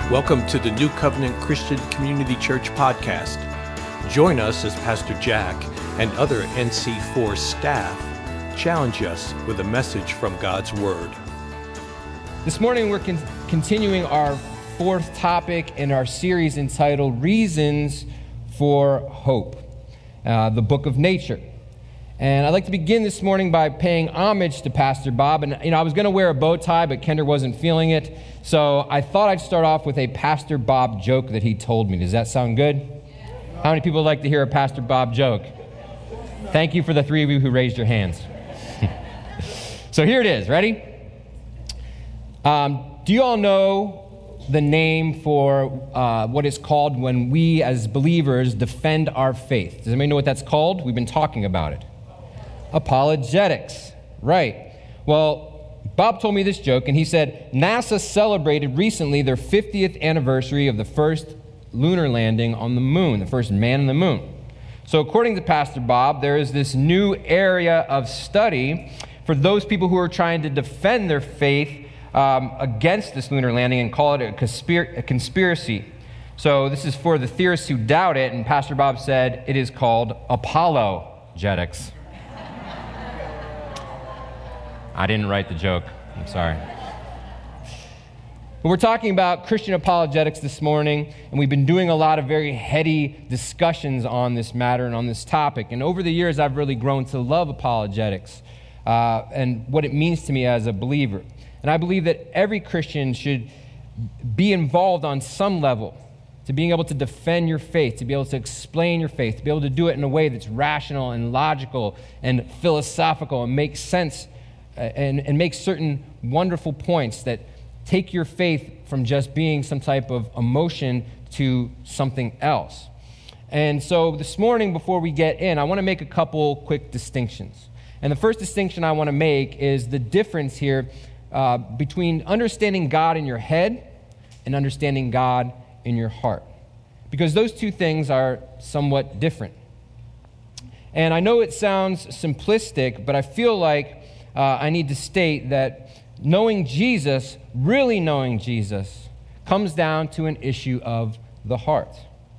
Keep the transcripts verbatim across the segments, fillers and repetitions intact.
Welcome to the New Covenant Christian Community Church podcast. Join us as Pastor Jack and other N C four staff challenge us with a message from God's Word. This morning we're con- continuing our fourth topic in our series entitled Reasons for Hope, uh, the book of nature. And I'd like to begin this morning by paying homage to Pastor Bob. And, you know, I was going to wear a bow tie, but Kendra wasn't feeling it. So I thought I'd start off with a Pastor Bob joke that he told me. Does that sound good? Yeah. How many people would like to hear a Pastor Bob joke? Thank you for the three of you who raised your hands. So here it is. Ready? Um, do you all know the name for uh, what it's called when we as believers defend our faith? Does anybody know what that's called? We've been talking about it. Apologetics, right. Well, Bob told me this joke, and he said, NASA celebrated recently their fiftieth anniversary of the first lunar landing on the moon, the first man on the moon. So according to Pastor Bob, there is this new area of study for those people who are trying to defend their faith um, against this lunar landing and call it a, conspir- a conspiracy. So this is for the theorists who doubt it, and Pastor Bob said it is called apologetics. I didn't write the joke. I'm sorry. But we're talking about Christian apologetics this morning, and we've been doing a lot of very heady discussions on this matter and on this topic. And over the years, I've really grown to love apologetics uh, and what it means to me as a believer. And I believe that every Christian should be involved on some level to being able to defend your faith, to be able to explain your faith, to be able to do it in a way that's rational and logical and philosophical and makes sense And, and make certain wonderful points that take your faith from just being some type of emotion to something else. And so this morning, before we get in, I want to make a couple quick distinctions. And the first distinction I want to make is the difference here uh, between understanding God in your head and understanding God in your heart. Because those two things are somewhat different. And I know it sounds simplistic, but I feel like Uh, I need to state that knowing Jesus, really knowing Jesus, comes down to an issue of the heart.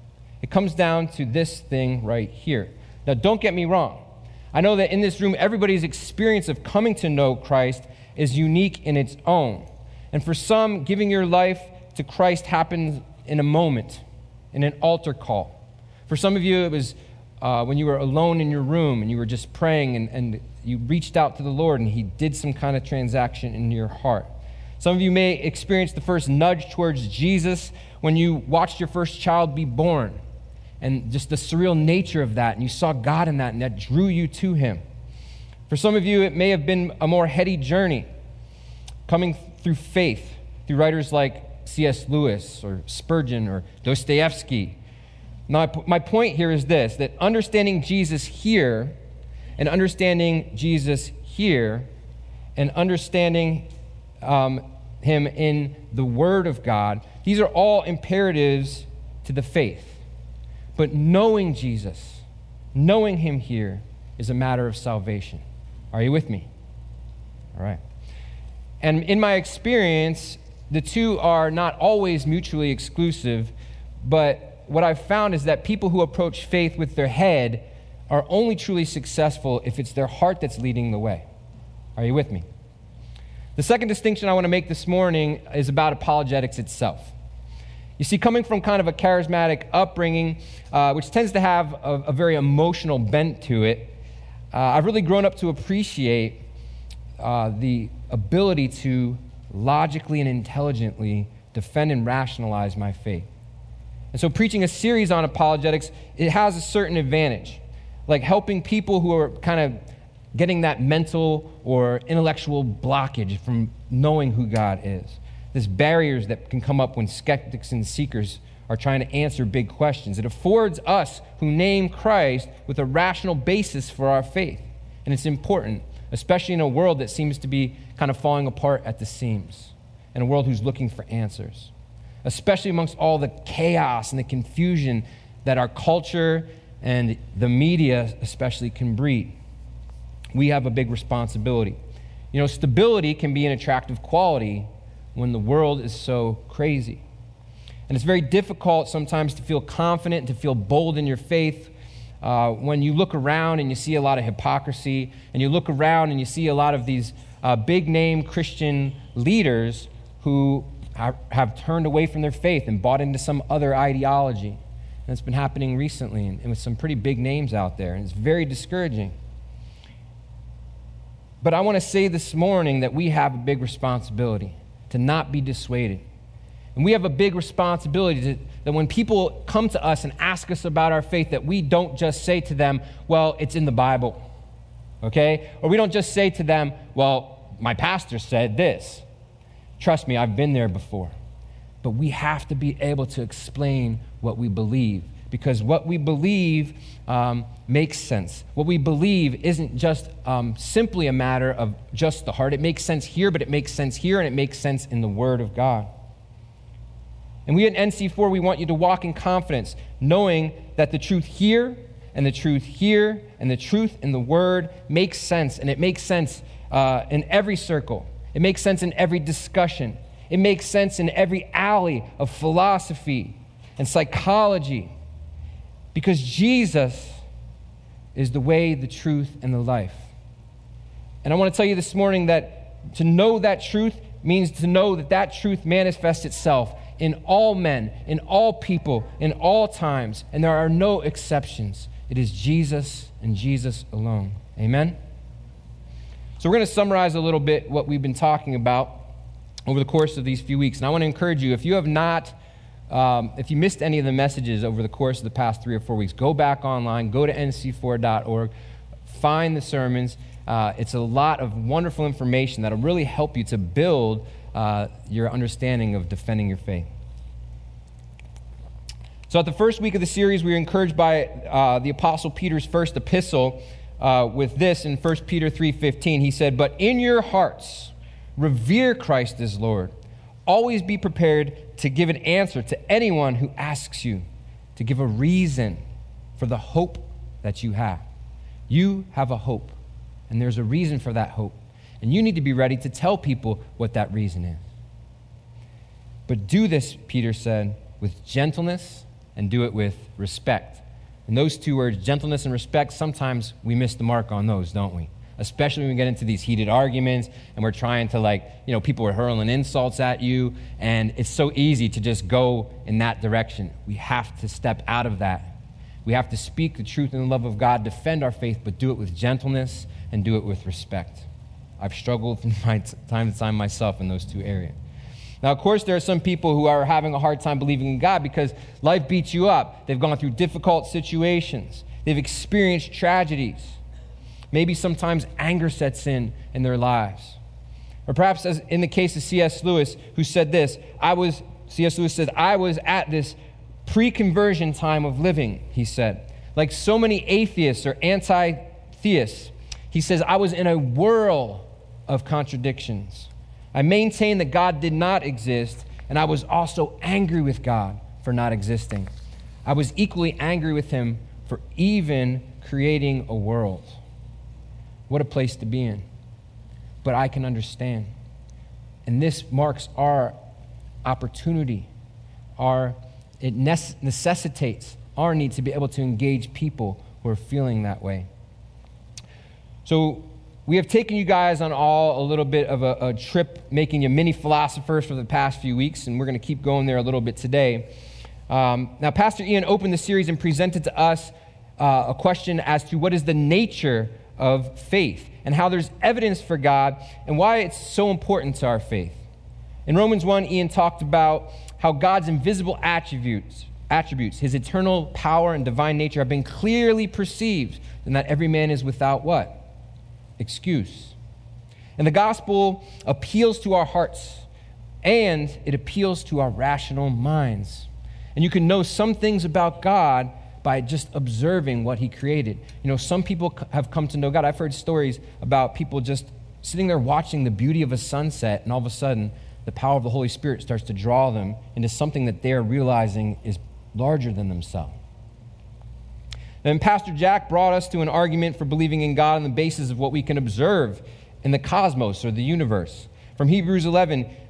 It comes down to this thing right here. Now, don't get me wrong. I know that in this room, everybody's experience of coming to know Christ is unique in its own. And for some, giving your life to Christ happens in a moment, in an altar call. For some of you, it was uh, when you were alone in your room and you were just praying and, and you reached out to the Lord and he did some kind of transaction in your heart. Some of you may experience the first nudge towards Jesus when you watched your first child be born and just the surreal nature of that, and you saw God in that and that drew you to him. For some of you, it may have been a more heady journey coming through faith through writers like C S Lewis or Spurgeon or Dostoevsky. Now, my point here is this, that understanding Jesus here and understanding Jesus here, and understanding um, him in the Word of God, these are all imperatives to the faith. But knowing Jesus, knowing him here, is a matter of salvation. Are you with me? All right. And in my experience, the two are not always mutually exclusive, but what I've found is that people who approach faith with their head are only truly successful if it's their heart that's leading the way. Are you with me? The second distinction I want to make this morning is about apologetics itself. You see, coming from kind of a charismatic upbringing, uh, which tends to have a, a very emotional bent to it, uh, I've really grown up to appreciate uh, the ability to logically and intelligently defend and rationalize my faith. And so preaching a series on apologetics, it has a certain advantage. Like helping people who are kind of getting that mental or intellectual blockage from knowing who God is. There's barriers that can come up when skeptics and seekers are trying to answer big questions. It affords us who name Christ with a rational basis for our faith. And it's important, especially in a world that seems to be kind of falling apart at the seams, in a world who's looking for answers, especially amongst all the chaos and the confusion that our culture and the media especially can breed. We have a big responsibility. You know, stability can be an attractive quality when the world is so crazy. And it's very difficult sometimes to feel confident, to feel bold in your faith uh, when you look around and you see a lot of hypocrisy, and you look around and you see a lot of these uh, big-name Christian leaders who have, have turned away from their faith and bought into some other ideology. And it's been happening recently, and, and with some pretty big names out there, and it's very discouraging. But I want to say this morning that we have a big responsibility to not be dissuaded. And we have a big responsibility to, that when people come to us and ask us about our faith, that we don't just say to them, well, it's in the Bible, okay? Or we don't just say to them, well, my pastor said this. Trust me, I've been there before. But we have to be able to explain what we believe, because what we believe um, makes sense. What we believe isn't just um, simply a matter of just the heart. It makes sense here, but it makes sense here, and it makes sense in the Word of God. And we at N C four, we want you to walk in confidence, knowing that the truth here and the truth here and the truth in the Word makes sense, and it makes sense uh, in every circle. It makes sense in every discussion. It makes sense in every alley of philosophy and psychology, because Jesus is the way, the truth, and the life. And I want to tell you this morning that to know that truth means to know that that truth manifests itself in all men, in all people, in all times, and there are no exceptions. It is Jesus and Jesus alone. Amen? So we're going to summarize a little bit what we've been talking about over the course of these few weeks. And I want to encourage you, if you have not, um, if you missed any of the messages over the course of the past three or four weeks, go back online, go to N C four dot org, find the sermons. Uh, it's a lot of wonderful information that will really help you to build uh, your understanding of defending your faith. So at the first week of the series, we were encouraged by uh, the Apostle Peter's first epistle uh, with this in First Peter three fifteen. He said, "But in your hearts revere Christ as Lord. Always be prepared to give an answer to anyone who asks you, to give a reason for the hope that you have." You have a hope, and there's a reason for that hope. And you need to be ready to tell people what that reason is. But do this, Peter said, with gentleness, and do it with respect. And those two words, gentleness and respect, sometimes we miss the mark on those, don't we? Especially when we get into these heated arguments and we're trying to, like, you know, people are hurling insults at you, and it's so easy to just go in that direction. We have to step out of that. We have to speak the truth and the love of God, defend our faith, but do it with gentleness and do it with respect. I've struggled from my t- time to time myself in those two areas. Now, of course, there are some people who are having a hard time believing in God because life beats you up. They've gone through difficult situations. They've experienced tragedies. Maybe sometimes anger sets in in their lives. Or perhaps as in the case of C S Lewis, who said this, I was, C S Lewis said, I was at this pre-conversion time of living, he said. Like so many atheists or anti-theists, he says, I was in a whirl of contradictions. I maintained that God did not exist, and I was also angry with God for not existing. I was equally angry with him for even creating a world. What a place to be in. But I can understand. And this marks our opportunity. Our, it necessitates our need to be able to engage people who are feeling that way. So we have taken you guys on all a little bit of a, a trip, making you mini philosophers for the past few weeks, and we're going to keep going there a little bit today. Um, now, Pastor Ian opened the series and presented to us uh, a question as to what is the nature of faith and how there's evidence for God and why it's so important to our faith. In Romans one, Ian talked about how God's invisible attributes, attributes, his eternal power and divine nature have been clearly perceived, and that every man is without what? Excuse. And the gospel appeals to our hearts, and it appeals to our rational minds. And you can know some things about God by just observing what he created. You know, some people have come to know God. I've heard stories about people just sitting there watching the beauty of a sunset, and all of a sudden, the power of the Holy Spirit starts to draw them into something that they're realizing is larger than themselves. And Pastor Jack brought us to an argument for believing in God on the basis of what we can observe in the cosmos or the universe. From Hebrews eleven,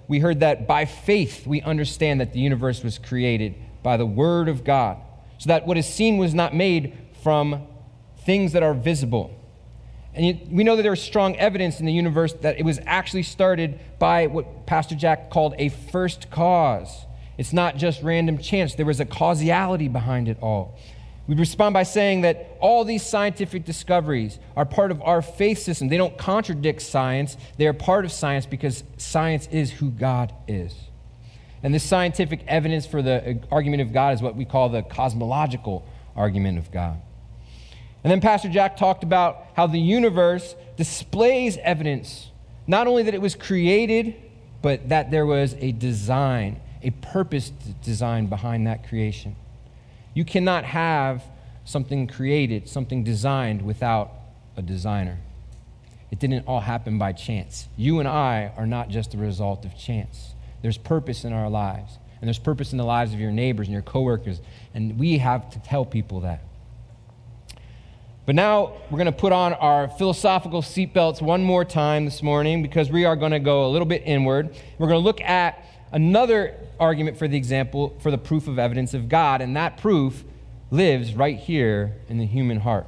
we heard that by faith we understand that the universe was created by the Word of God, so that what is seen was not made from things that are visible. And we know that there is strong evidence in the universe that it was actually started by what Pastor Jack called a first cause. It's not just random chance. There was a causality behind it all. We respond by saying that all these scientific discoveries are part of our faith system. They don't contradict science. They are part of science because science is who God is. And this scientific evidence for the argument of God is what we call the cosmological argument of God. And then Pastor Jack talked about how the universe displays evidence, not only that it was created, but that there was a design, a purpose design behind that creation. You cannot have something created, something designed without a designer. It didn't all happen by chance. You and I are not just a result of chance. There's purpose in our lives, and there's purpose in the lives of your neighbors and your coworkers, and we have to tell people that. But now we're going to put on our philosophical seatbelts one more time this morning because we are going to go a little bit inward. We're going to look at another argument for the example, for the proof of evidence of God, and that proof lives right here in the human heart.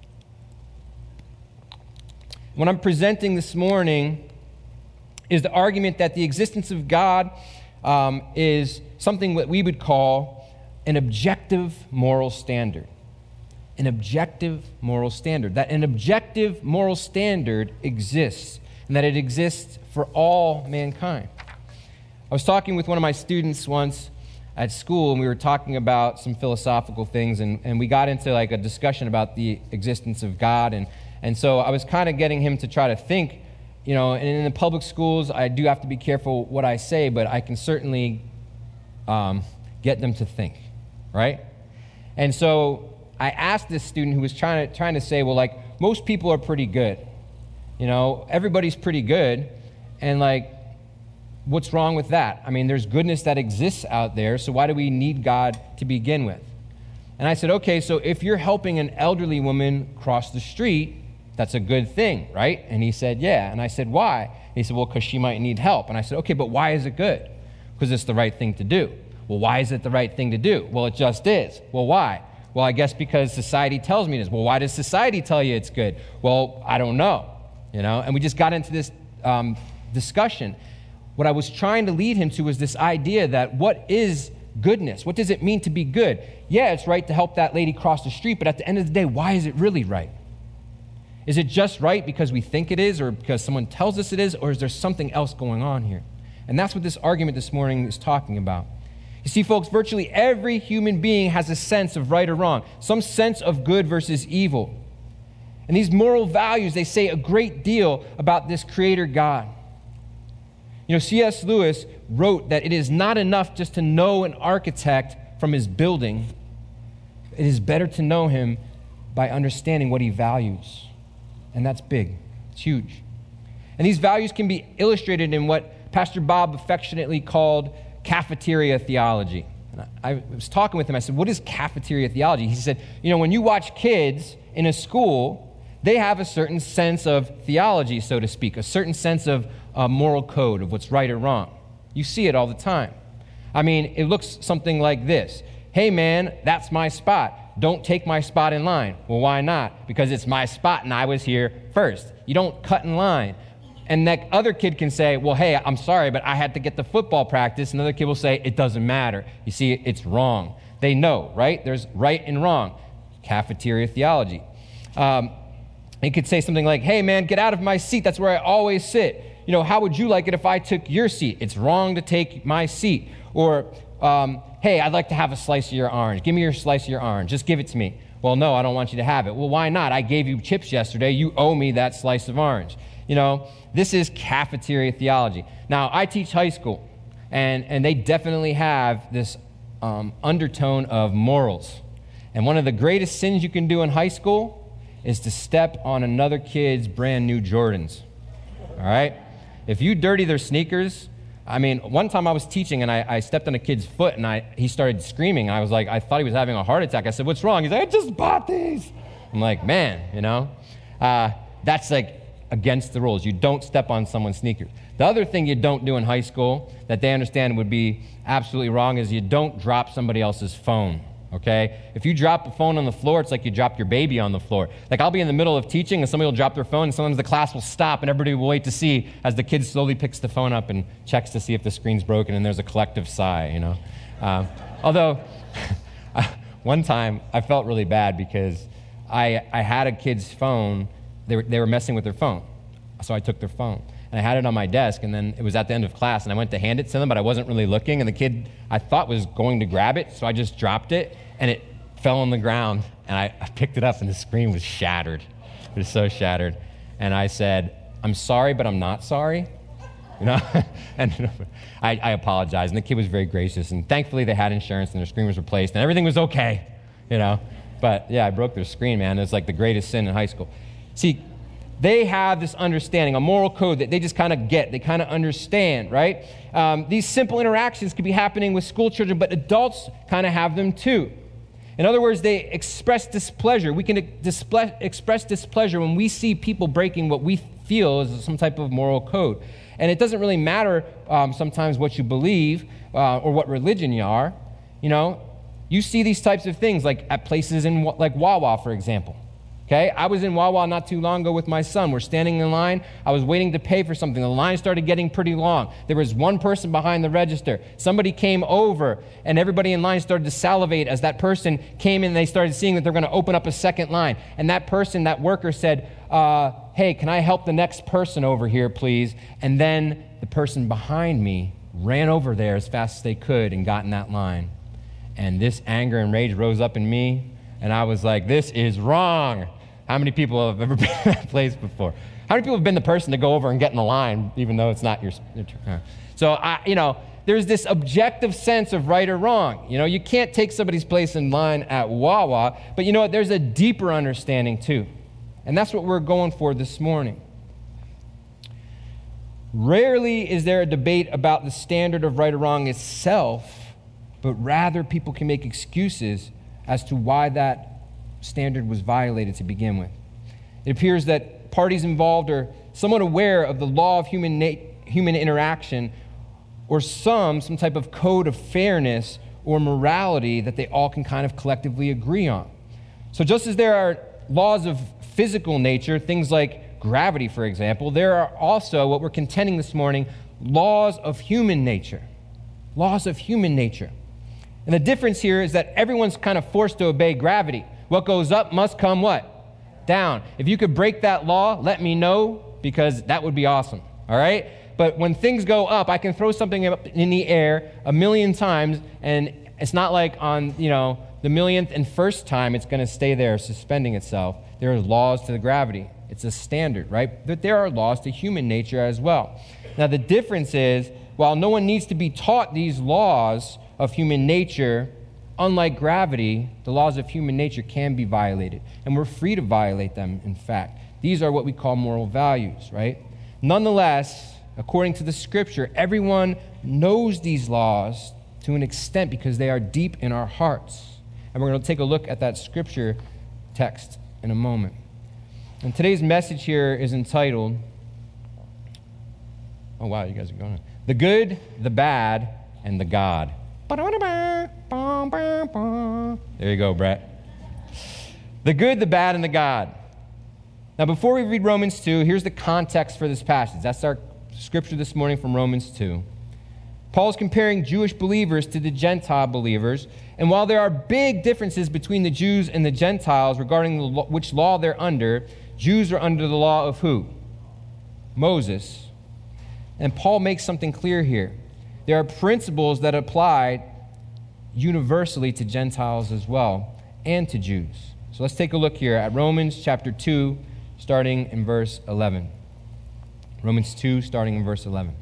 What I'm presenting this morning is the argument that the existence of God um, is something that we would call an objective moral standard. An objective moral standard. That an objective moral standard exists, and that it exists for all mankind. I was talking with one of my students once at school, and we were talking about some philosophical things, and, and we got into like a discussion about the existence of God, and, and so I was kind of getting him to try to think, you know, and in the public schools, I do have to be careful what I say, but I can certainly um, get them to think, right? And so I asked this student who was trying to, trying to say, well, like, most people are pretty good. You know, everybody's pretty good, and like, what's wrong with that? I mean, there's goodness that exists out there, so why do we need God to begin with? And I said, okay, so if you're helping an elderly woman cross the street, that's a good thing, right? And he said, yeah. And I said, why? And he said, well, because she might need help. And I said, okay, but why is it good? Because it's the right thing to do. Well, why is it the right thing to do? Well, it just is. Well, why? Well, I guess because society tells me it is. Well, why does society tell you it's good? Well, I don't know, you know? And we just got into this um, discussion. What I was trying to lead him to was this idea that what is goodness? What does it mean to be good? Yeah, it's right to help that lady cross the street, but at the end of the day, why is it really right? Is it just right because we think it is or because someone tells us it is, or is there something else going on here? And that's what this argument this morning is talking about. You see, folks, virtually every human being has a sense of right or wrong, some sense of good versus evil. And these moral values, they say a great deal about this Creator God. You know, C S Lewis wrote that it is not enough just to know an architect from his building. It is better to know him by understanding what he values. And that's big. It's huge. And these values can be illustrated in what Pastor Bob affectionately called cafeteria theology. And I was talking with him. I said, what is cafeteria theology? He said, you know, when you watch kids in a school, they have a certain sense of theology, so to speak, a certain sense of uh, moral code of what's right or wrong. You see it all the time. I mean, it looks something like this. Hey, man, that's my spot. Don't take my spot in line. Well, why not? Because it's my spot and I was here first. You don't cut in line. And that other kid can say, well, hey, I'm sorry, but I had to get the football practice. Another kid will say, it doesn't matter. You see, it's wrong. They know, right? There's right and wrong. Cafeteria theology. Um, he could say something like, hey, man, get out of my seat. That's where I always sit. You know, how would you like it if I took your seat? It's wrong to take my seat. Or, um, hey, I'd like to have a slice of your orange. Give me your slice of your orange. Just give it to me. Well, no, I don't want you to have it. Well, why not? I gave you chips yesterday. You owe me that slice of orange. You know, this is cafeteria theology. Now, I teach high school, and, and they definitely have this um, undertone of morals. And one of the greatest sins you can do in high school is to step on another kid's brand new Jordans. All right? If you dirty their sneakers, I mean, one time I was teaching, and I, I stepped on a kid's foot, and I he started screaming. I was like, I thought he was having a heart attack. I said, what's wrong? He's like, I just bought these. I'm like, man, you know, uh, that's like against the rules. You don't step on someone's sneakers. The other thing you don't do in high school that they understand would be absolutely wrong is you don't drop somebody else's phone, okay? If you drop a phone on the floor, it's like you dropped your baby on the floor. Like I'll be in the middle of teaching and somebody will drop their phone and sometimes the class will stop and everybody will wait to see as the kid slowly picks the phone up and checks to see if the screen's broken and there's a collective sigh, you know? Um, although, one time I felt really bad because I, I had a kid's phone. They were, they were messing with their phone. So I took their phone. And I had it on my desk, and then it was at the end of class, and I went to hand it to them, but I wasn't really looking, and the kid, I thought, was going to grab it, so I just dropped it, and it fell on the ground, and I, I picked it up, and the screen was shattered. It was so shattered. And I said, I'm sorry, but I'm not sorry. You know? And I, I apologized, and the kid was very gracious, and thankfully they had insurance, and their screen was replaced, and everything was okay, you know? But yeah, I broke their screen, man. It was like the greatest sin in high school. See, they have this understanding, a moral code that they just kind of get, they kind of understand, right? Um, these simple interactions could be happening with school children, but adults kind of have them too. In other words, they express displeasure. We can disple- express displeasure when we see people breaking what we feel is some type of moral code. And it doesn't really matter um, sometimes what you believe uh, or what religion you are. You know, you see these types of things like at places in like Wawa, for example. Okay, I was in Wawa not too long ago with my son. We're standing in line. I was waiting to pay for something. The line started getting pretty long. There was one person behind the register. Somebody came over, and everybody in line started to salivate as that person came in, and they started seeing that they're going to open up a second line. And that person, that worker said, uh, hey, can I help the next person over here, please? And then the person behind me ran over there as fast as they could and got in that line. And this anger and rage rose up in me, and I was like, this is wrong. How many people have ever been in that place before? How many people have been the person to go over and get in the line, even though it's not your, your turn? So, I, you know, there's this objective sense of right or wrong. You know, you can't take somebody's place in line at Wawa, but you know what? There's a deeper understanding too. And that's what we're going for this morning. Rarely is there a debate about the standard of right or wrong itself, but rather people can make excuses as to why that standard was violated to begin with. It appears that parties involved are somewhat aware of the law of human na- human interaction, or some some type of code of fairness or morality that they all can kind of collectively agree on. So just as there are laws of physical nature, things like gravity, for example, there are also, what we're contending this morning, laws of human nature. Laws of human nature. And the difference here is that everyone's kind of forced to obey gravity. What goes up must come what? Down. If you could break that law, let me know, because that would be awesome, all right? But when things go up, I can throw something up in the air a million times, and it's not like on, you know, the millionth and first time it's going to stay there suspending itself. There are laws to the gravity. It's a standard, right? But there are laws to human nature as well. Now, the difference is, while no one needs to be taught these laws of human nature, unlike gravity, the laws of human nature can be violated, and we're free to violate them, in fact. These are what we call moral values, right? Nonetheless, according to the Scripture, everyone knows these laws to an extent because they are deep in our hearts. And we're going to take a look at that Scripture text in a moment. And today's message here is entitled, oh wow, you guys are going on. The Good, the Bad, and the God. There you go, Brett. The good, the bad, and the God. Now, before we read Romans two, here's the context for this passage. That's our scripture this morning from Romans two. Paul's comparing Jewish believers to the Gentile believers. And while there are big differences between the Jews and the Gentiles regarding the law, which law they're under, Jews are under the law of who? Moses. And Paul makes something clear here. There are principles that apply universally to Gentiles as well, and to Jews. So let's take a look here at Romans chapter two, starting in verse eleven. Romans two, starting in verse eleven.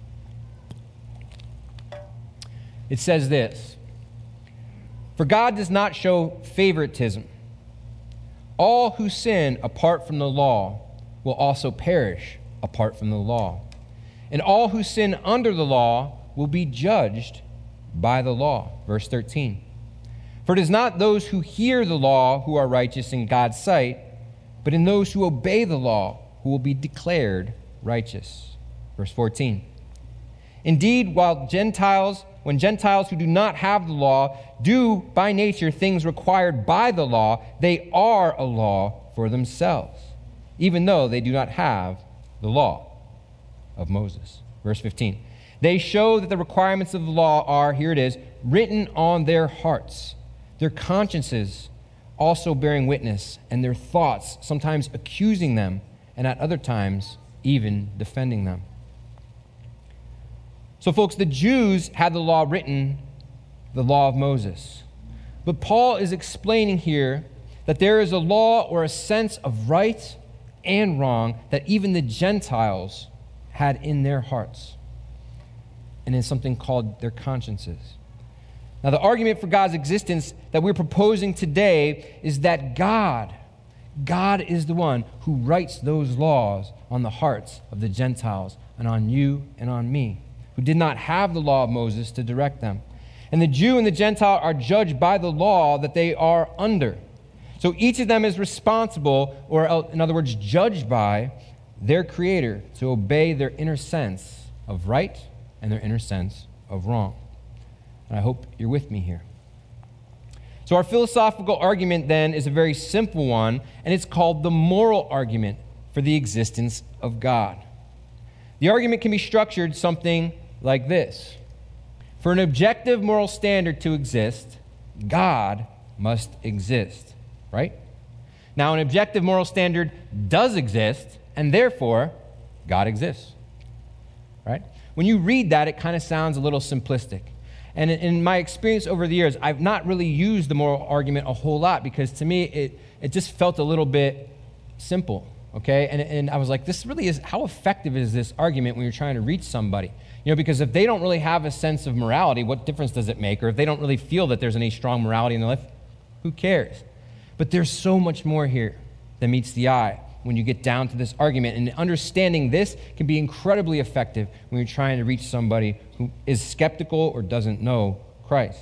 It says this: For God does not show favoritism. All who sin apart from the law will also perish apart from the law. And all who sin under the law will be judged by the law. Verse thirteen. For it is not those who hear the law who are righteous in God's sight, but in those who obey the law who will be declared righteous. Verse fourteen. Indeed, while Gentiles, when Gentiles who do not have the law do by nature things required by the law, they are a law for themselves, even though they do not have the law of Moses. Verse fifteen. They show that the requirements of the law are, here it is, written on their hearts, their consciences also bearing witness, and their thoughts sometimes accusing them, and at other times even defending them. So, folks, the Jews had the law written, the law of Moses. But Paul is explaining here that there is a law or a sense of right and wrong that even the Gentiles had in their hearts, and in something called their consciences. Now, the argument for God's existence that we're proposing today is that God, God is the one who writes those laws on the hearts of the Gentiles and on you and on me, who did not have the law of Moses to direct them. And the Jew and the Gentile are judged by the law that they are under. So each of them is responsible, or in other words, judged by their Creator to obey their inner sense of right and their inner sense of wrong. And I hope you're with me here. So our philosophical argument then is a very simple one, and it's called the moral argument for the existence of God. The argument can be structured something like this. For an objective moral standard to exist, God must exist, right? Now, an objective moral standard does exist, and therefore, God exists, right? When you read that, it kind of sounds a little simplistic. And in my experience over the years, I've not really used the moral argument a whole lot because to me, it, it just felt a little bit simple, okay? And, and I was like, this really is, how effective is this argument when you're trying to reach somebody? You know, because if they don't really have a sense of morality, what difference does it make? Or if they don't really feel that there's any strong morality in their life, who cares? But there's so much more here than meets the eye when you get down to this argument. And understanding this can be incredibly effective when you're trying to reach somebody who is skeptical or doesn't know Christ.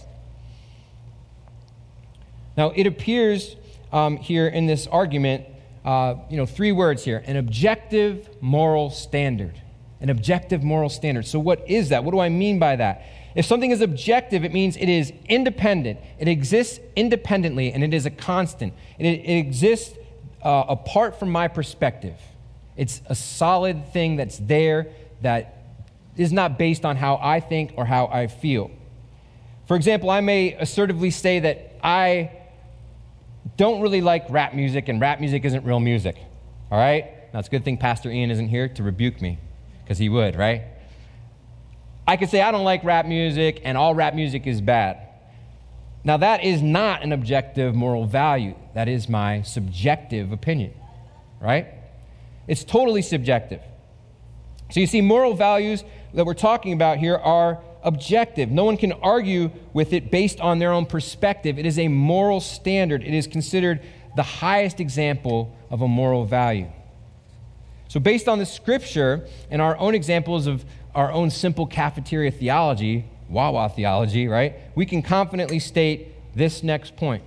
Now, it appears um, here in this argument, uh, you know, three words here: an objective moral standard. An objective moral standard. So what is that? What do I mean by that? If something is objective, it means it is independent. It exists independently, and it is a constant. It, it exists uh, apart from my perspective. It's a solid thing that's there that is not based on how I think or how I feel. For example, I may assertively say that I don't really like rap music, and rap music isn't real music. All right? Now, it's a good thing Pastor Ian isn't here to rebuke me, because he would, right? I could say I don't like rap music, and all rap music is bad. Now, that is not an objective moral value. That is my subjective opinion, right? It's totally subjective. So you see, moral values that we're talking about here are objective. No one can argue with it based on their own perspective. It is a moral standard. It is considered the highest example of a moral value. So based on the Scripture and our own examples of our own simple cafeteria theology, Wawa theology, right, we can confidently state this next point: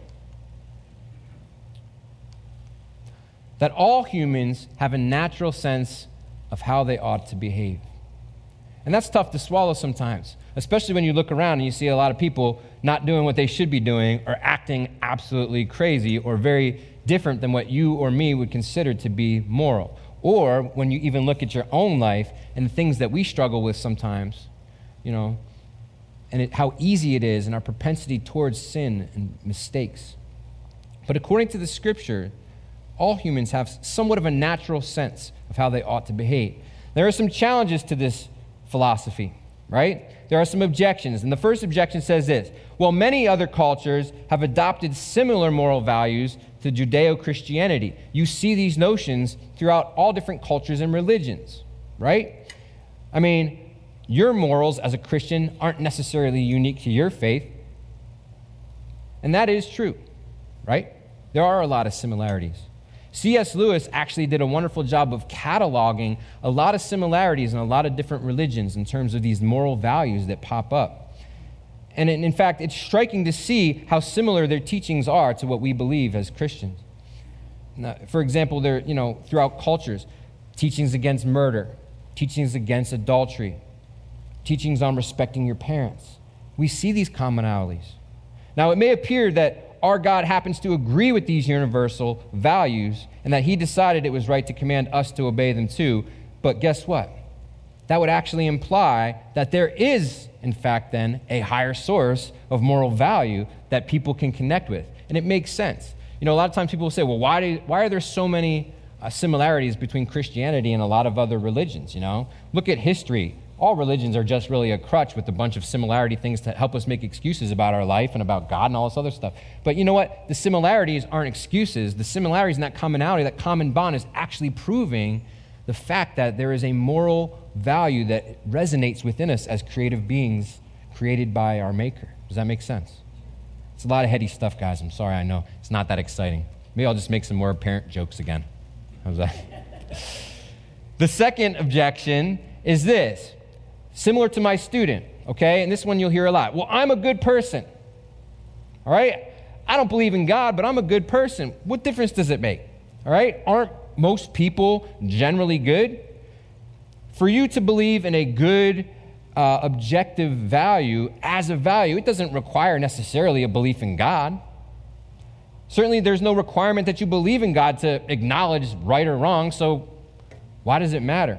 that all humans have a natural sense of how they ought to behave. And that's tough to swallow sometimes, especially when you look around and you see a lot of people not doing what they should be doing or acting absolutely crazy or very different than what you or me would consider to be moral. Or when you even look at your own life and the things that we struggle with sometimes, you know, and it, how easy it is and our propensity towards sin and mistakes. But according to the Scripture, all humans have somewhat of a natural sense of how they ought to behave. There are some challenges to this philosophy, right? There are some objections. And the first objection says this: well, many other cultures have adopted similar moral values to Judeo-Christianity. You see these notions throughout all different cultures and religions, right? I mean, your morals as a Christian aren't necessarily unique to your faith. And that is true, right? There are a lot of similarities. C S Lewis actually did a wonderful job of cataloging a lot of similarities in a lot of different religions in terms of these moral values that pop up. And in fact, it's striking to see how similar their teachings are to what we believe as Christians. Now, for example, they're, you know, throughout cultures, teachings against murder, teachings against adultery, teachings on respecting your parents. We see these commonalities. Now, it may appear that our God happens to agree with these universal values and that he decided it was right to command us to obey them too, but guess what? That would actually imply that there is, in fact, then, a higher source of moral value that people can connect with. And it makes sense. You know, a lot of times people will say, well, why, do, why are there so many uh, similarities between Christianity and a lot of other religions, you know? Look at history. All religions are just really a crutch with a bunch of similarity things to help us make excuses about our life and about God and all this other stuff. But you know what? The similarities aren't excuses. The similarities and that commonality, that common bond is actually proving the fact that there is a moral value that resonates within us as creative beings created by our Maker. Does that make sense? It's a lot of heady stuff, guys. I'm sorry, I know. It's not that exciting. Maybe I'll just make some more parent jokes again. How's that? The second objection is this. Similar to my student, okay? And this one you'll hear a lot. Well, I'm a good person, all right? I don't believe in God, but I'm a good person. What difference does it make, all right? Aren't most people generally good? For you to believe in a good, uh, objective value as a value, it doesn't require necessarily a belief in God. Certainly, there's no requirement that you believe in God to acknowledge right or wrong, so why does it matter?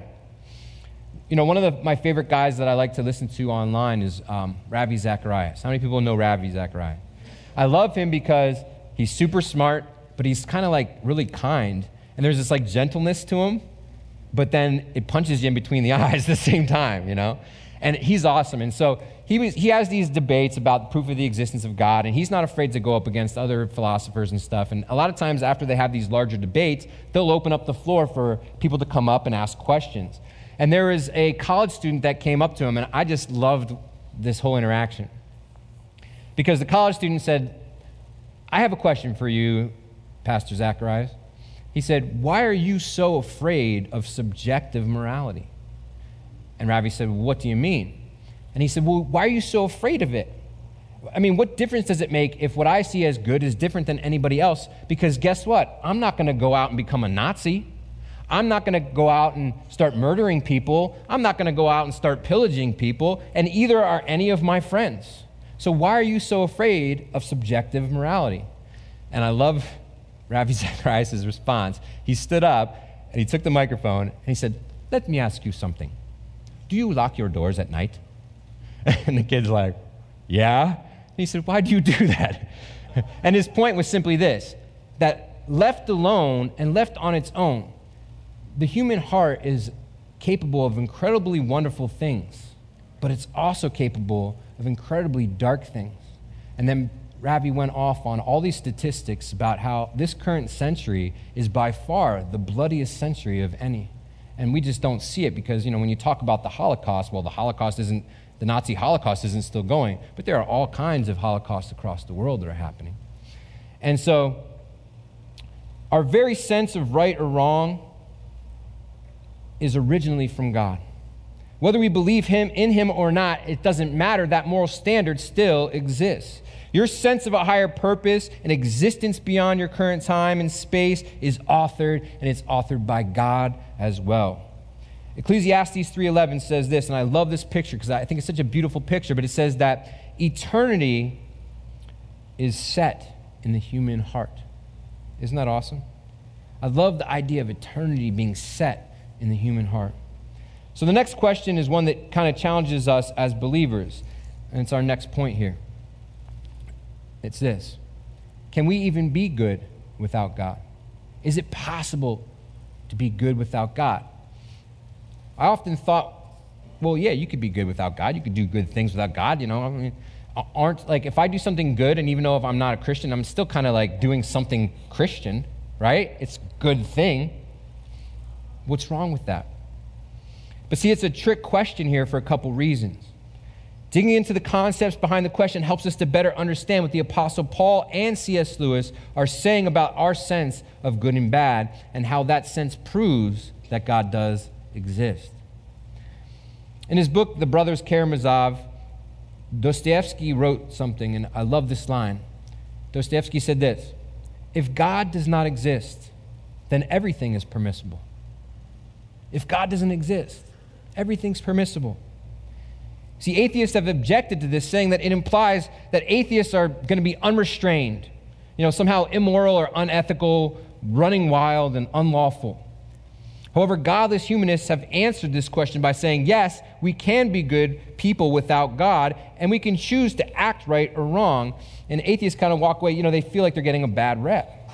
You know, one of the, my favorite guys that I like to listen to online is um, Ravi Zacharias. How many people know Ravi Zacharias? I love him because he's super smart, but he's kind of like really kind. And there's this like gentleness to him, but then it punches you in between the eyes at the same time, you know? And he's awesome. And so he was, he has these debates about the proof of the existence of God, and he's not afraid to go up against other philosophers and stuff. And a lot of times after they have these larger debates, they'll open up the floor for people to come up and ask questions. And there was a college student that came up to him, and I just loved this whole interaction. Because the college student said, I have a question for you, Pastor Zacharias. He said, why are you so afraid of subjective morality? And Ravi said, what do you mean? And he said, well, why are you so afraid of it? I mean, what difference does it make if what I see as good is different than anybody else? Because guess what? I'm not going to go out and become a Nazi. I'm not going to go out and start murdering people. I'm not going to go out and start pillaging people, and either are any of my friends. So why are you so afraid of subjective morality? And I love Ravi Zacharias' response. He stood up, and he took the microphone, and he said, let me ask you something. Do you lock your doors at night? And the kid's like, yeah. And he said, why do you do that? And his point was simply this, that left alone and left on its own, the human heart is capable of incredibly wonderful things, but it's also capable of incredibly dark things. And then Ravi went off on all these statistics about how this current century is by far the bloodiest century of any. And we just don't see it because, you know, when you talk about the Holocaust, well, the Holocaust isn't, the Nazi Holocaust isn't still going, but there are all kinds of Holocausts across the world that are happening. And so our very sense of right or wrong is originally from God. Whether we believe him in him or not, it doesn't matter. That moral standard still exists. Your sense of a higher purpose, an existence beyond your current time and space is authored, and it's authored by God as well. Ecclesiastes three eleven says this, and I love this picture because I think it's such a beautiful picture, but it says that eternity is set in the human heart. Isn't that awesome? I love the idea of eternity being set in the human heart. So the next question is one that kind of challenges us as believers, and it's our next point here. It's this. Can we even be good without God? Is it possible to be good without God? I often thought, well, yeah, you could be good without God. You could do good things without God, you know. I mean, aren't, like, if I do something good, and even though if I'm not a Christian, I'm still kind of like doing something Christian, right? It's a good thing. What's wrong with that? But see, it's a trick question here for a couple reasons. Digging into the concepts behind the question helps us to better understand what the Apostle Paul and C S Lewis are saying about our sense of good and bad and how that sense proves that God does exist. In his book, The Brothers Karamazov, Dostoevsky wrote something, and I love this line. Dostoevsky said this, "If God does not exist, then everything is permissible." if God doesn't exist? Everything's permissible. See, atheists have objected to this, saying that it implies that atheists are going to be unrestrained, you know, somehow immoral or unethical, running wild and unlawful. However, godless humanists have answered this question by saying, yes, we can be good people without God, and we can choose to act right or wrong. And atheists kind of walk away, you know, they feel like they're getting a bad rep.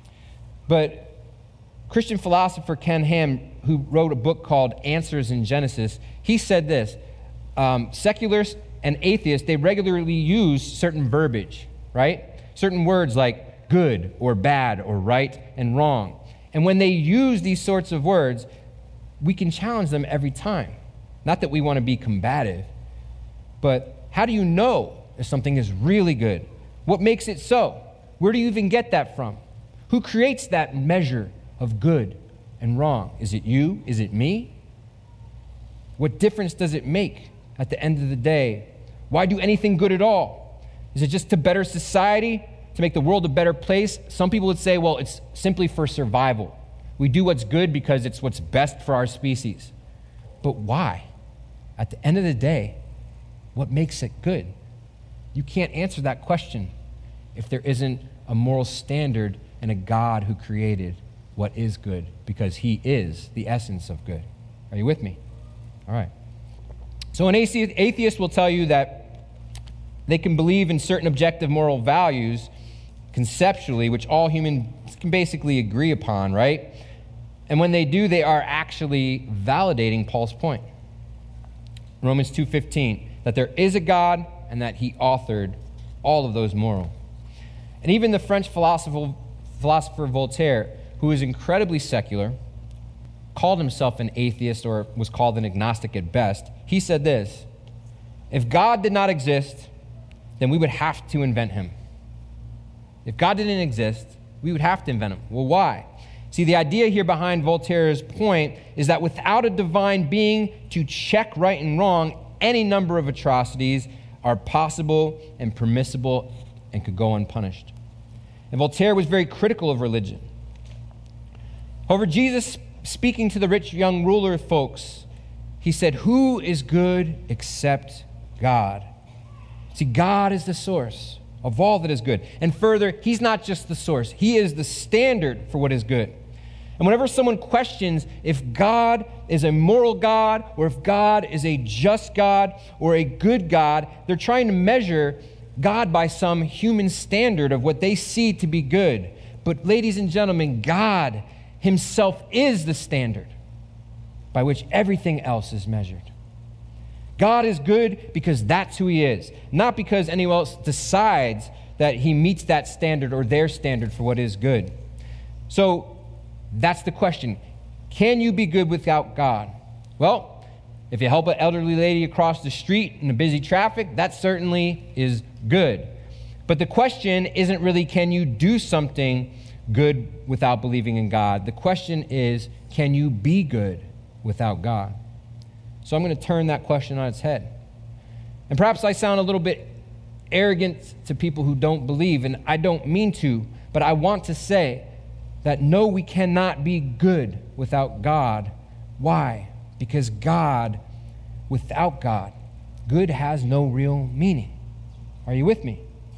But Christian philosopher Ken Ham, who wrote a book called Answers in Genesis, he said this, um, secularists and atheists, they regularly use certain verbiage, right? Certain words like good or bad or right and wrong. And when they use these sorts of words, we can challenge them every time. Not that we want to be combative, but how do you know if something is really good? What makes it so? Where do you even get that from? Who creates that measure of good and wrong? Is it you? Is it me? What difference does it make at the end of the day? Why do anything good at all? Is it just to better society? To make the world a better place? Some people would say, well, it's simply for survival. We do what's good because it's what's best for our species. But why? At the end of the day, what makes it good? You can't answer that question if there isn't a moral standard and a God who created what is good, because he is the essence of good. Are you with me? All right. So an atheist will tell you that they can believe in certain objective moral values conceptually, which all humans can basically agree upon, right? And when they do, they are actually validating Paul's point. Romans two fifteen, that there is a God and that he authored all of those moral. And even the French philosopher, philosopher Voltaire, who is incredibly secular, called himself an atheist or was called an agnostic at best. He said this, if God did not exist, then we would have to invent him. If God didn't exist, we would have to invent him. Well, why? See, the idea here behind Voltaire's point is that without a divine being to check right and wrong, any number of atrocities are possible and permissible and could go unpunished. And Voltaire was very critical of religion. However, Jesus, speaking to the rich young ruler folks, he said, who is good except God? See, God is the source of all that is good. And further, he's not just the source. He is the standard for what is good. And whenever someone questions if God is a moral God or if God is a just God or a good God, they're trying to measure God by some human standard of what they see to be good. But ladies and gentlemen, God himself is the standard by which everything else is measured. God is good because that's who he is, not because anyone else decides that he meets that standard or their standard for what is good. So that's the question. Can you be good without God? Well, if you help an elderly lady across the street in a busy traffic, that certainly is good. But the question isn't really, can you do something good without believing in God? The question is, can you be good without God? So I'm going to turn that question on its head. And perhaps I sound a little bit arrogant to people who don't believe, and I don't mean to, but I want to say that no, we cannot be good without God. Why? Because God, without God, good has no real meaning. Are you with me?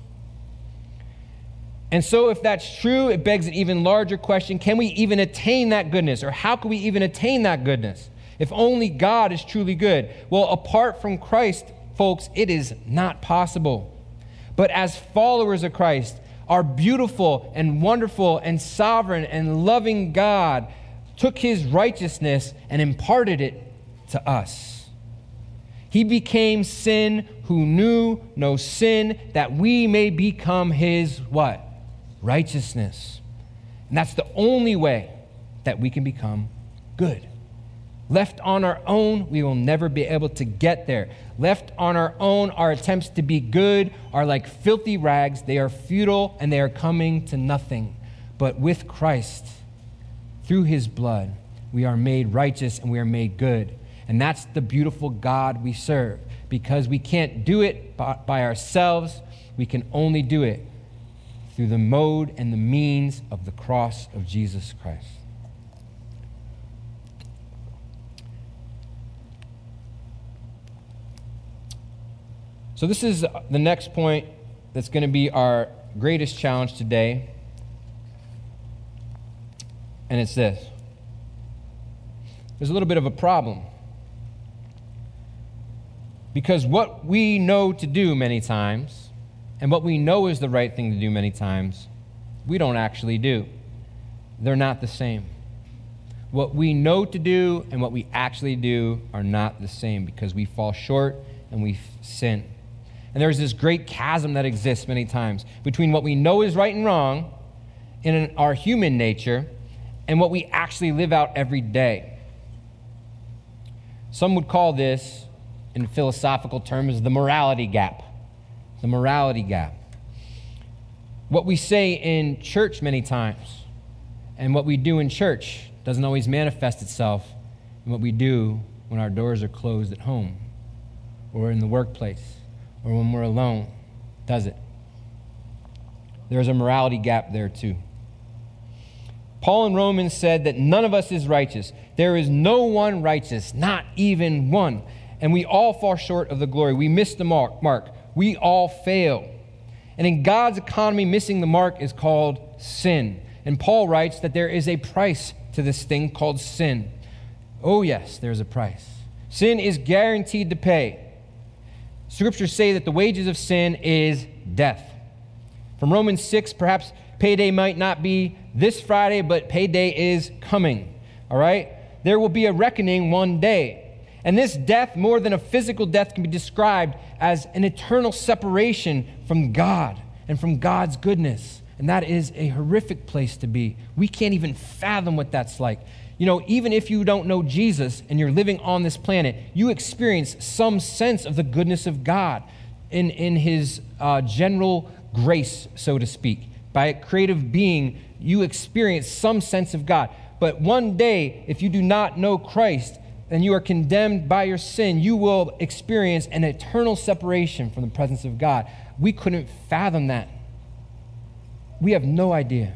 And so if that's true, it begs an even larger question. Can we even attain that goodness? Or how can we even attain that goodness? If only God is truly good. Well, apart from Christ, folks, it is not possible. But as followers of Christ, our beautiful and wonderful and sovereign and loving God took his righteousness and imparted it to us. He became sin who knew no sin, that we may become his what? Righteousness. And that's the only way that we can become good. Left on our own, we will never be able to get there. Left on our own, our attempts to be good are like filthy rags. They are futile and they are coming to nothing. But with Christ, through his blood, we are made righteous and we are made good. And that's the beautiful God we serve. Because we can't do it by ourselves, we can only do it through the mode and the means of the cross of Jesus Christ. So this is the next point that's going to be our greatest challenge today. And it's this. There's a little bit of a problem. Because what we know to do many times, and what we know is the right thing to do many times, we don't actually do. They're not the same. What we know to do and what we actually do are not the same because we fall short and we sin. And there's this great chasm that exists many times between what we know is right and wrong in our human nature and what we actually live out every day. Some would call this, in philosophical terms, the morality gap. The morality gap. What we say in church many times and what we do in church doesn't always manifest itself in what we do when our doors are closed at home or in the workplace or when we're alone, does it? There's a morality gap there too. Paul in Romans said that none of us is righteous. There is no one righteous, not even one. And we all fall short of the glory. We miss the mark. mark. We all fail. And in God's economy, missing the mark is called sin. And Paul writes that there is a price to this thing called sin. Oh yes, there's a price. Sin is guaranteed to pay. Scriptures say that the wages of sin is death. From Romans six, perhaps payday might not be this Friday, but payday is coming. All right? There will be a reckoning one day. And this death, more than a physical death, can be described as an eternal separation from God and from God's goodness. And that is a horrific place to be. We can't even fathom what that's like. You know, even if you don't know Jesus and you're living on this planet, you experience some sense of the goodness of God in, in his uh, general grace, so to speak. By a creative being, you experience some sense of God. But one day, if you do not know Christ and you are condemned by your sin, you will experience an eternal separation from the presence of God. We couldn't fathom that. We have no idea.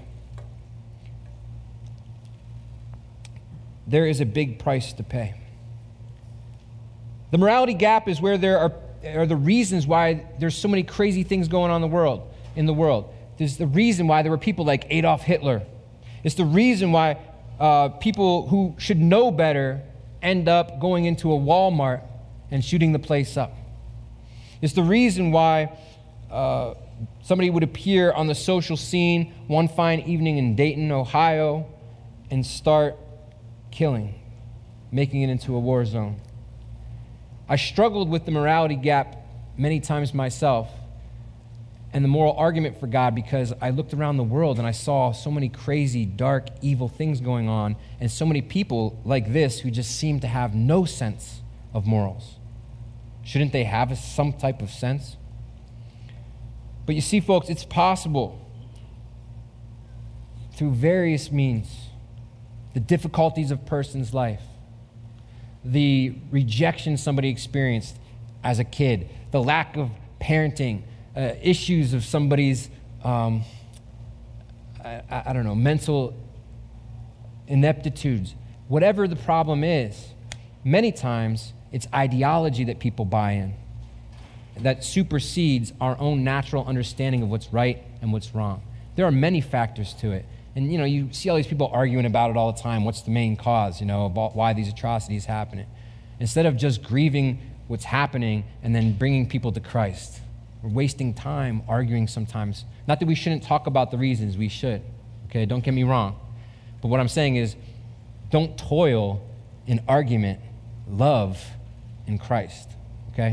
There is a big price to pay. The morality gap is where there are, are the reasons why there's so many crazy things going on in the world. In the world, there's the reason why there were people like Adolf Hitler. It's the reason why uh, people who should know better end up going into a Walmart and shooting the place up. It's the reason why uh, somebody would appear on the social scene one fine evening in Dayton, Ohio, and start killing, making it into a war zone. I struggled with the morality gap many times myself and the moral argument for God because I looked around the world and I saw so many crazy, dark, evil things going on and so many people like this who just seem to have no sense of morals. Shouldn't they have some type of sense? But you see, folks, it's possible through various means. The difficulties of a person's life, the rejection somebody experienced as a kid, the lack of parenting, uh, issues of somebody's, um, I, I don't know, mental ineptitudes, whatever the problem is, many times it's ideology that people buy in that supersedes our own natural understanding of what's right and what's wrong. There are many factors to it. And, you know, you see all these people arguing about it all the time. What's the main cause, you know, about why these atrocities happening? Instead of just grieving what's happening and then bringing people to Christ. We're wasting time arguing sometimes. Not that we shouldn't talk about the reasons, we should. Okay, don't get me wrong. But what I'm saying is, don't toil in argument, love in Christ. Okay?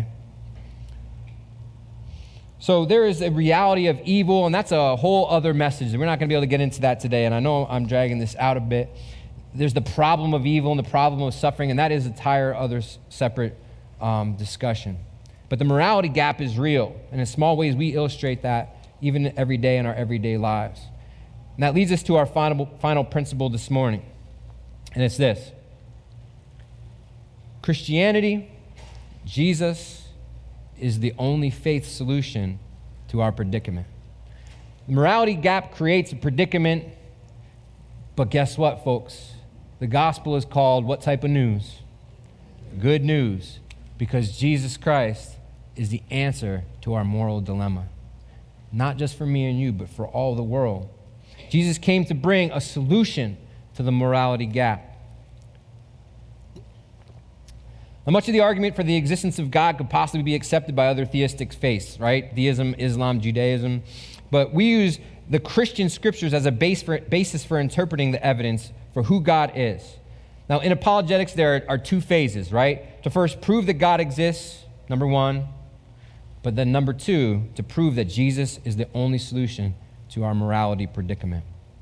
So there is a reality of evil, and that's a whole other message. We're not going to be able to get into that today, and I know I'm dragging this out a bit. There's the problem of evil and the problem of suffering, and that is a entire other separate um, discussion. But the morality gap is real, and in small ways we illustrate that even every day in our everyday lives. And that leads us to our final, final principle this morning, and it's this. Christianity, Jesus, is the only faith solution to our predicament. The morality gap creates a predicament, but guess what, folks? The gospel is called what type of news? Good news, because Jesus Christ is the answer to our moral dilemma. Not just for me and you, but for all the world. Jesus came to bring a solution to the morality gap. Now, much of the argument for the existence of God could possibly be accepted by other theistic faiths, right? Theism, Islam, Judaism. But we use the Christian scriptures as a base for, basis for interpreting the evidence for who God is. Now, in apologetics, there are, are two phases, right? To first prove that God exists, number one. But then number two, to prove that Jesus is the only solution to our morality predicament.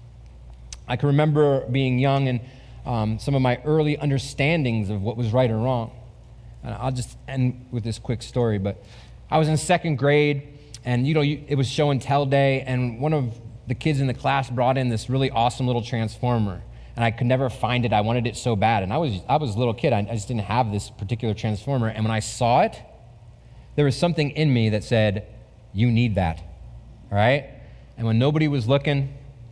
I can remember being young and um, some of my early understandings of what was right or wrong. And I'll just end with this quick story, but I was in second grade, and you know, you, it was show and tell day, and one of the kids in the class brought in this really awesome little transformer, and I could never find it. I wanted it so bad, and I was I was a little kid. I, I just didn't have this particular transformer, and when I saw it, there was something in me that said, you need that, all right? And when nobody was looking,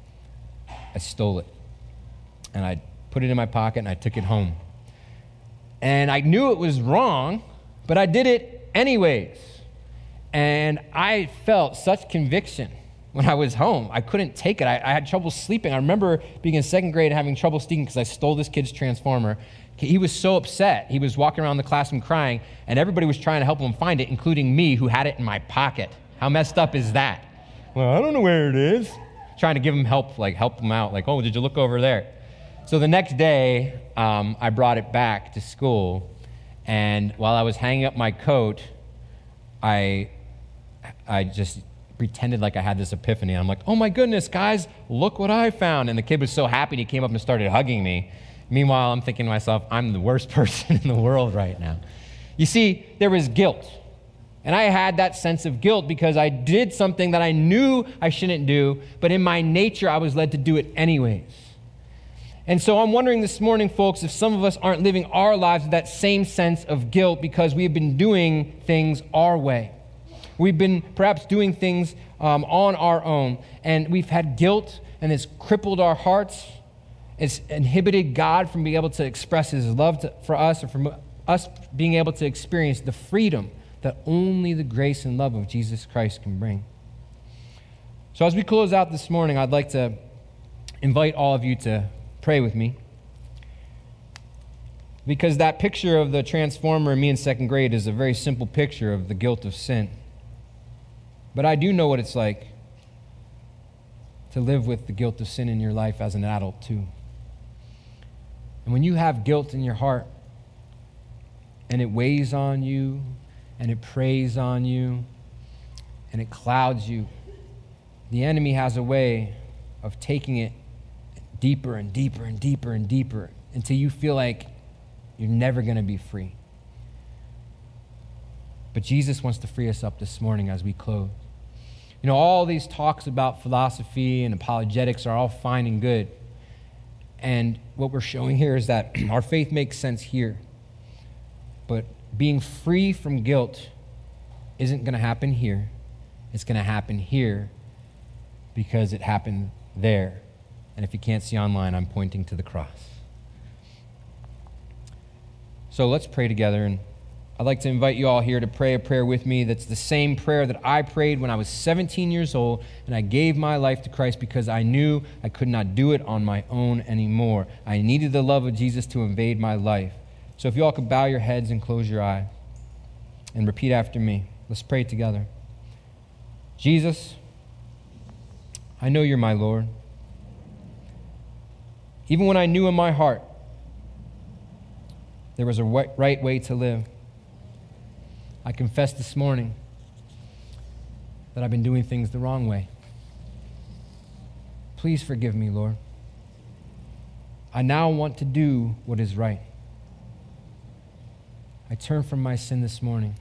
I stole it, and I put it in my pocket, and I took it home. And I knew it was wrong, but I did it anyways. And I felt such conviction when I was home. I couldn't take it. I, I had trouble sleeping. I remember being in second grade and having trouble sleeping because I stole this kid's transformer. He was so upset. He was walking around the classroom crying, and everybody was trying to help him find it, including me, who had it in my pocket. How messed up is that? Well, I don't know where it is. Trying to give him help, like help him out. Like, oh, did you look over there? So the next day, um, I brought it back to school, and while I was hanging up my coat, I, I just pretended like I had this epiphany. I'm like, oh my goodness, guys, look what I found. And the kid was so happy, he came up and started hugging me. Meanwhile, I'm thinking to myself, I'm the worst person in the world right now. You see, there was guilt. And I had that sense of guilt because I did something that I knew I shouldn't do, but in my nature, I was led to do it anyways. And so I'm wondering this morning, folks, if some of us aren't living our lives with that same sense of guilt because we've been doing things our way. We've been perhaps doing things um, on our own, and we've had guilt, and it's crippled our hearts. It's inhibited God from being able to express his love to, for us, or from us being able to experience the freedom that only the grace and love of Jesus Christ can bring. So as we close out this morning, I'd like to invite all of you to pray with me, because that picture of the transformer in me in second grade is a very simple picture of the guilt of sin. But I do know what it's like to live with the guilt of sin in your life as an adult too. And when you have guilt in your heart and it weighs on you and it preys on you and it clouds you, the enemy has a way of taking it deeper and deeper and deeper and deeper until you feel like you're never going to be free. But Jesus wants to free us up this morning as we close. You know, all these talks about philosophy and apologetics are all fine and good. And what we're showing here is that our faith makes sense here. But being free from guilt isn't going to happen here. It's going to happen here because it happened there. And if you can't see online, I'm pointing to the cross. So let's pray together. And I'd like to invite you all here to pray a prayer with me that's the same prayer that I prayed when I was seventeen years old and I gave my life to Christ because I knew I could not do it on my own anymore. I needed the love of Jesus to invade my life. So if you all could bow your heads and close your eyes and repeat after me. Let's pray together. Jesus, I know you're my Lord. Even when I knew in my heart there was a right way to live, I confess this morning that I've been doing things the wrong way. Please forgive me, Lord. I now want to do what is right. I turn from my sin this morning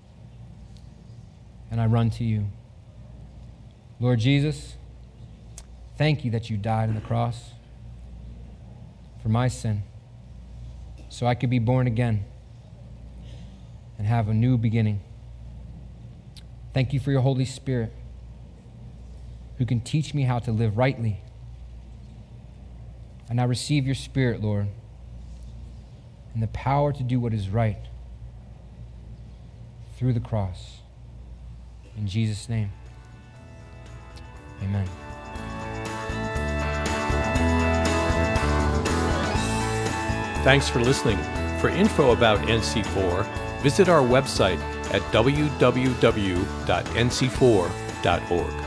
and I run to you. Lord Jesus, thank you that you died on the cross for my sin so I could be born again and have a new beginning. Thank you for your Holy Spirit who can teach me how to live rightly. And I receive your Spirit, Lord, and the power to do what is right. through the cross. In Jesus' name, amen. Thanks for listening. For info about N C four, visit our website at w w w dot n c four dot org.